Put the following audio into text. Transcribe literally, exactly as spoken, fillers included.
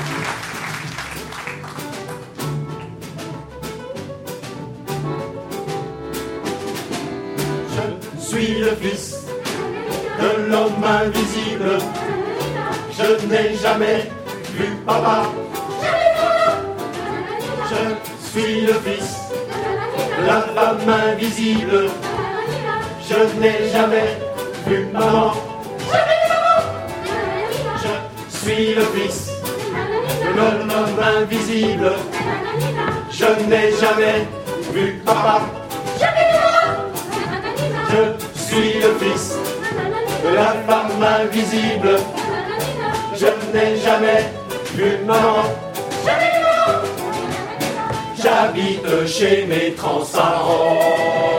Je suis le fils de l'homme invisible. Je n'ai jamais vu papa. Je suis le fils de la femme invisible. Je n'ai jamais vu maman. Je suis le fils de l'homme invisible. Je n'ai jamais vu papa. Je suis le fils de la femme invisible. Je n'ai jamais vu maman. J'habite chez mes transparents.